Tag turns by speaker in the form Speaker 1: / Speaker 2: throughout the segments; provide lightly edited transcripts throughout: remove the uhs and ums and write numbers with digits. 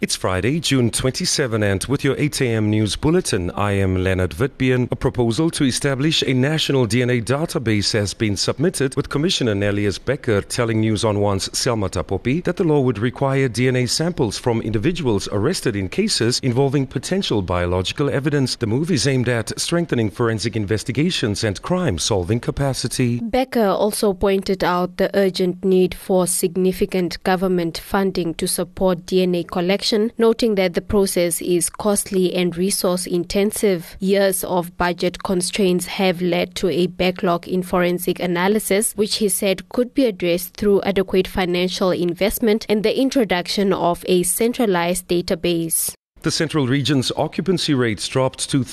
Speaker 1: It's Friday, June 27, and with your 8 a.m. news bulletin, I am Leonard Witbeen. A proposal to establish a national DNA database has been submitted, with Commissioner Nellius Becker telling News on One's Selma Tapopi that the law would require DNA samples from individuals arrested in cases involving potential biological evidence. The move is aimed at strengthening forensic investigations and crime-solving capacity.
Speaker 2: Becker also pointed out the urgent need for significant government funding to support DNA collection, noting that the process is costly and resource-intensive. Years of budget constraints have led to a backlog in forensic analysis, which he said could be addressed through adequate financial investment and the introduction of a centralized database.
Speaker 1: The Central Region's occupancy rates dropped to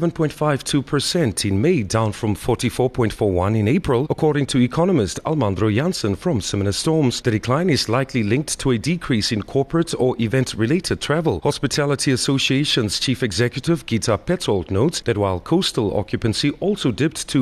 Speaker 1: 37.52% in May, down from 44.41% in April, according to economist Almandro Jansen from Similar Storms. The decline is likely linked to a decrease in corporate or event-related travel. Hospitality Association's Chief Executive Gita Petzold notes that while coastal occupancy also dipped to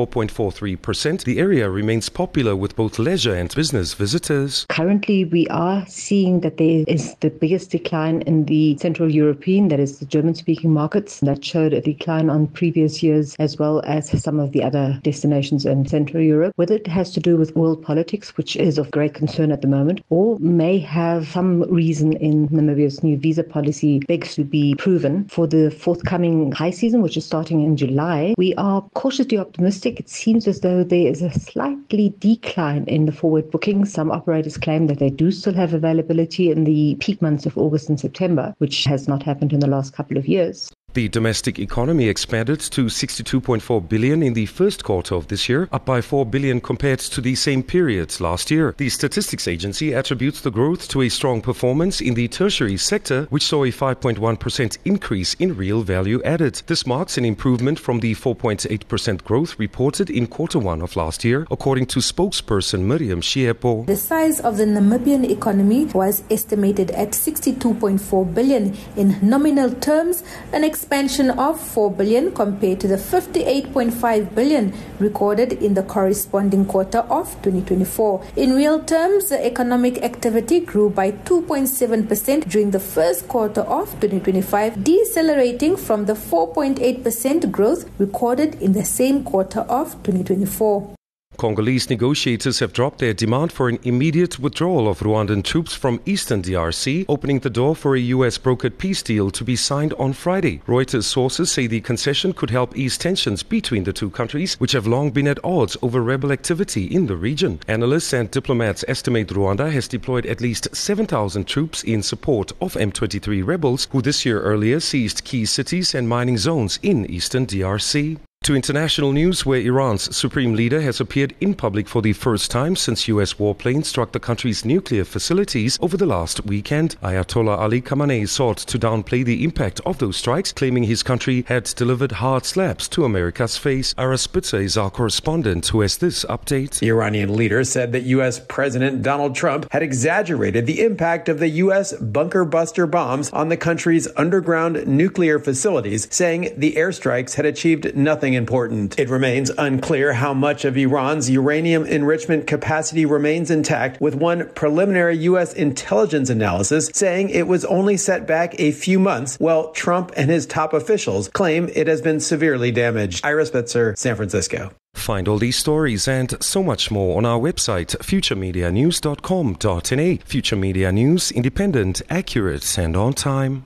Speaker 1: 54.43%, the area remains popular with both leisure and business visitors.
Speaker 3: Currently, we are seeing that there is the biggest decline in the Central European, that is the German-speaking markets, that showed a decline on previous years, as well as some of the other destinations in Central Europe. Whether it has to do with world politics, which is of great concern at the moment, or may have some reason in Namibia's new visa policy begs to be proven. For the forthcoming high season, which is starting in July, we are cautiously optimistic. It seems as though there is a slightly decline in the forward bookings. Some operators claim that they do still have availability in the peak months of August and September, which has not happened in the last couple of years.
Speaker 1: The domestic economy expanded to 62.4 billion in the first quarter of this year, up by 4 billion compared to the same period last year. The Statistics Agency attributes the growth to a strong performance in the tertiary sector, which saw a 5.1% increase in real value added. This marks an improvement from the 4.8% growth reported in quarter one of last year, according to spokesperson Miriam Shiepo.
Speaker 4: The size of the Namibian economy was estimated at 62.4 billion in nominal terms, an expansion of 4 billion compared to the 58.5 billion recorded in the corresponding quarter of 2024. In real terms, the economic activity grew by 2.7% during the first quarter of 2025, decelerating from the 4.8% growth recorded in the same quarter of 2024.
Speaker 1: Congolese negotiators have dropped their demand for an immediate withdrawal of Rwandan troops from eastern DRC, opening the door for a US-brokered peace deal to be signed on Friday. Reuters sources say the concession could help ease tensions between the two countries, which have long been at odds over rebel activity in the region. Analysts and diplomats estimate Rwanda has deployed at least 7,000 troops in support of M23 rebels, who this year earlier seized key cities and mining zones in eastern DRC. To international news, where Iran's supreme leader has appeared in public for the first time since US warplanes struck the country's nuclear facilities over the last weekend. Ayatollah Ali Khamenei sought to downplay the impact of those strikes, claiming his country had delivered hard slaps to America's face. Ira Spitzer is our correspondent who has this update.
Speaker 5: The Iranian leader said that US President Donald Trump had exaggerated the impact of the US bunker buster bombs on the country's underground nuclear facilities, saying the airstrikes had achieved nothing important. It remains unclear how much of Iran's uranium enrichment capacity remains intact, with one preliminary U.S. intelligence analysis saying it was only set back a few months, while Trump and his top officials claim it has been severely damaged. Ira Spitzer, San Francisco.
Speaker 1: Find all these stories and so much more on our website, futuremedianews.com.na. Future Media News, independent, accurate, and on time.